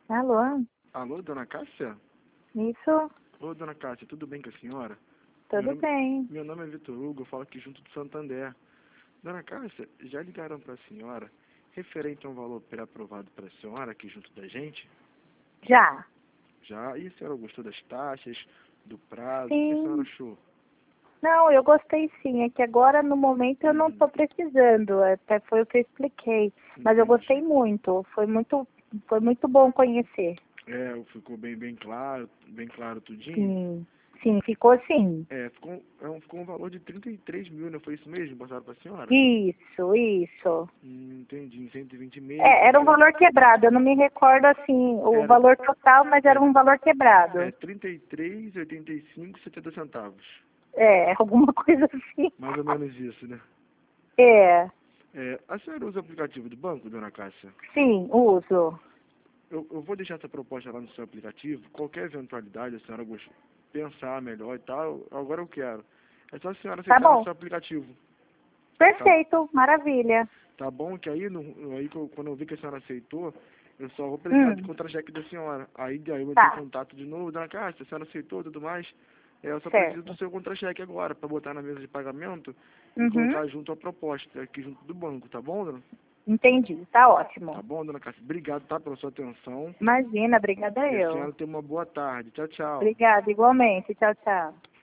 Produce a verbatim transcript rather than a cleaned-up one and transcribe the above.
Alô? Alô, dona Cássia? Isso? Ô, dona Cássia, tudo bem com a senhora? Tudo meu nome, bem. Meu nome é Vitor Hugo, eu falo aqui junto do Santander. Dona Cássia, já ligaram para a senhora referente a um valor pré-aprovado para a senhora aqui junto da gente? Já? Já? E a senhora gostou das taxas, do prazo? O que a senhora Sim. achou? Não, eu gostei sim. É que agora, no momento, eu não Uhum. estou precisando. Até foi o que eu expliquei. Mas eu Entendi. gostei muito. Foi muito, foi muito bom conhecer. É, ficou bem, bem claro, bem claro tudinho? Sim. Sim, ficou assim. É, ficou, é um, ficou um valor de trinta e três mil, não foi isso mesmo? Passaram para a senhora? Isso, isso. Hum, entendi, cento e vinte meses. É, era um Então, valor quebrado. Eu não me recordo, assim, o Era- valor total, mas era um valor quebrado. é trinta e três, oitenta e cinco, setenta centavos. É, alguma coisa assim. Mais ou menos isso, né? É, É, a senhora usa o aplicativo do banco, dona Cássia? sim, uso. Eu, eu vou deixar essa proposta lá no seu aplicativo. Qualquer eventualidade, a senhora gost... pensar melhor e tal, agora eu quero. É só a senhora Tá aceitar no bom. seu aplicativo. Perfeito, maravilha. Tá bom? Que aí, no, aí que eu- quando eu vi que a senhora aceitou, eu só vou precisar de Hum, contra-cheque da senhora. Aí, daí eu entrei em tá, contato de novo, dona Cássia, a senhora aceitou e tudo mais. É, eu só preciso do certo. seu contra-cheque agora, para botar na mesa de pagamento e Uhum, colocar junto à proposta, aqui junto do banco, tá bom, dona? entendi, tá Tá ótimo. bom, dona Cássia? Obrigado, tá, pela sua atenção. Imagina, obrigada E a eu. senhora tenha uma boa tarde. Tchau, tchau. Obrigada, igualmente. Tchau, tchau.